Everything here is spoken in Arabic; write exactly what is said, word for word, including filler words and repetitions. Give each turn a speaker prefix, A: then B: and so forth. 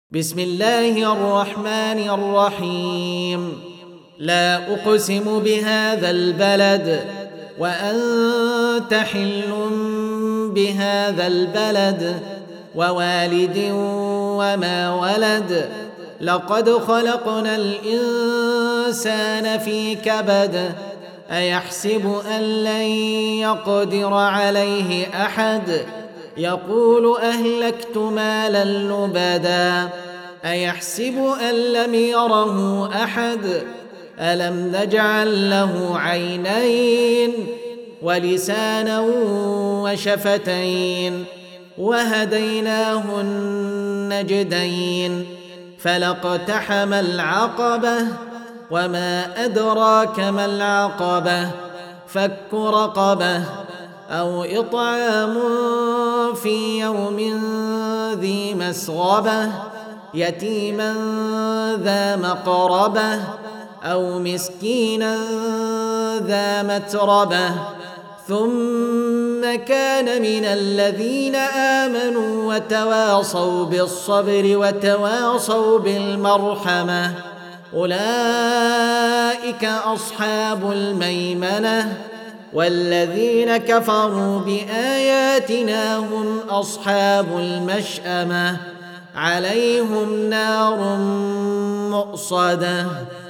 A: بسم الله الرحمن الرحيم. لا أقسم بهذا البلد وأنت حل بهذا البلد ووالد وما ولد. لقد خلقنا الإنسان في كبد. أيحسب أن لن يقدر عليه أحد. يقول أهلكت مالا لبدا. أيحسب أن لم يره أحد. ألم نجعل له عينين ولسانا وشفتين وهديناه النجدين. فلاقتحم العقبة وما أدراك ما العقبة. فك رقبة أو إطعام في يوم ذي مسغبة يتيما ذا مقربة أو مسكينا ذا متربة ثم كان من الذين آمنوا وتواصوا بالصبر وتواصوا بالمرحمة أولئك أصحاب الميمنة. والذين كفروا بآياتنا هم أصحاب المشأمة عليهم نار مؤصدة.